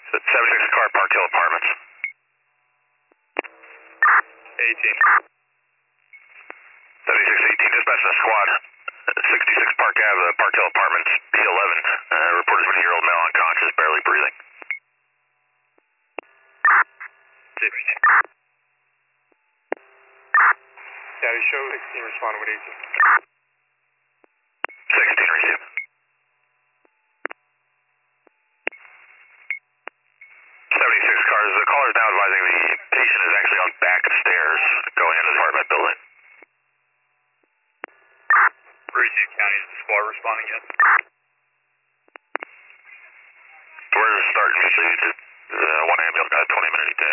76 car, Park Hill Apartments. 18. 7618, dispatch to squad. 66 Park Ave, Park Hill Apartments, P11. Reported 20-year-old male unconscious, barely breathing. Daddy, show 16 responding with 18. 16 received. 76 cars, the caller is now advising the patient is actually on back stairs going into the apartment building. Receive County, is the squad responding yet? We're starting to see one ambulance got a 20-minute ETA.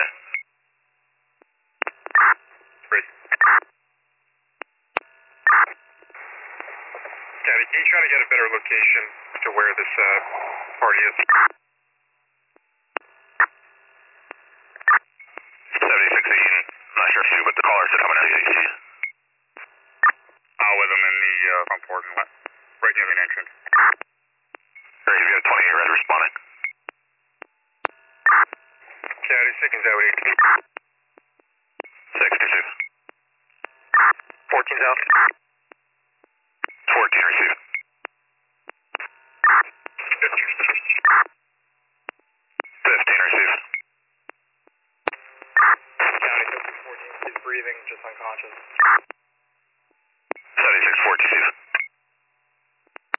Daddy, can you try to get a better location to where this party is? 7618, I'm not sure if you, but the caller said coming out of the AC. With them in the front porch and right near the entrance. Great, you got a 28 red responding. Daddy, 16's out with 18. 62. 14's out. 14 received. 15 received. County, 14 is breathing, just unconscious.